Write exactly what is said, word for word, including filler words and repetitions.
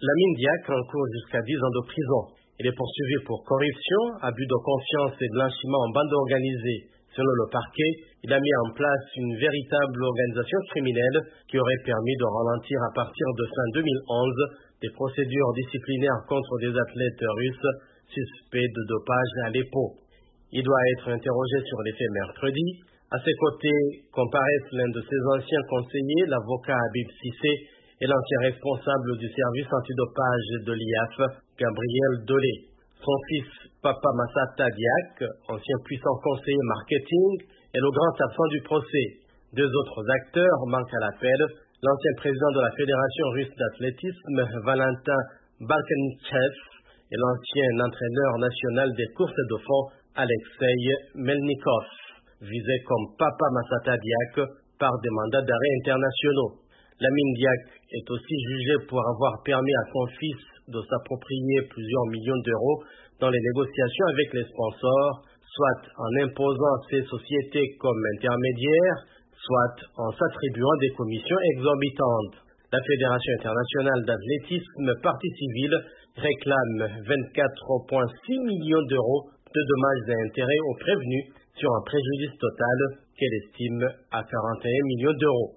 Lamine Diack encourt jusqu'à dix ans de prison. Il est poursuivi pour corruption, abus de confiance et blanchiment en bande organisée. Selon le parquet, il a mis en place une véritable organisation criminelle qui aurait permis de ralentir à partir de fin deux mille onze des procédures disciplinaires contre des athlètes russes suspects de dopage à l'E P O. Il doit être interrogé sur les faits mercredi. À ses côtés comparaissent l'un de ses anciens conseillers, l'avocat Habib Sissé, et l'ancien responsable du service antidopage de l'I A F, Gabriel Dolé. Son fils, Papa Massata Diack, ancien puissant conseiller marketing, est le grand absent du procès. Deux autres acteurs manquent à l'appel, l'ancien président de la Fédération russe d'athlétisme, Valentin Balkanichev, et l'ancien entraîneur national des courses de fond, Alexei Melnikov, visés comme Papa Massata Diack par des mandats d'arrêt internationaux. Lamine Diack est aussi jugé pour avoir permis à son fils de s'approprier plusieurs millions d'euros dans les négociations avec les sponsors, soit en imposant ces sociétés comme intermédiaires, soit en s'attribuant des commissions exorbitantes. La Fédération internationale d'athlétisme partie civile réclame vingt-quatre virgule six millions d'euros de dommages et intérêts aux prévenus sur un préjudice total qu'elle estime à quarante et un millions d'euros.